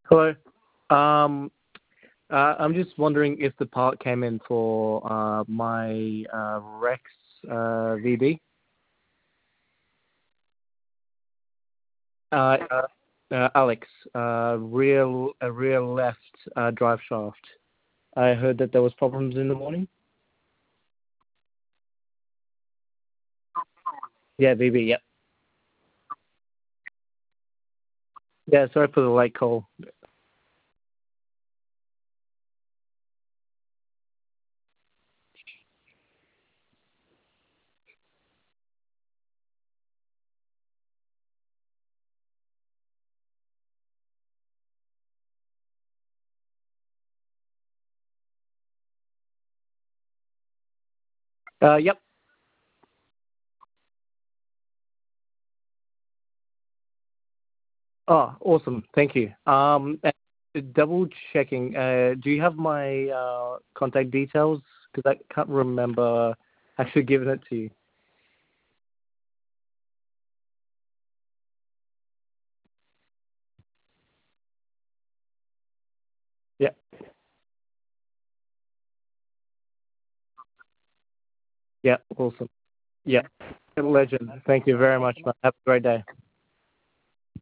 Hello. Um, I'm just wondering if the part came in for my Rex VB. Alex, rear left drive shaft. I heard that there was problems in the morning. Yeah, VB. Yep. Yeah. Sorry for the late call. Yep. Oh, awesome. Thank you. Double checking. Do you have my contact details? Because I can't remember actually giving it to you. Yeah. Yeah. Awesome. Yeah. Legend. Thank you very much, man. Have a great day.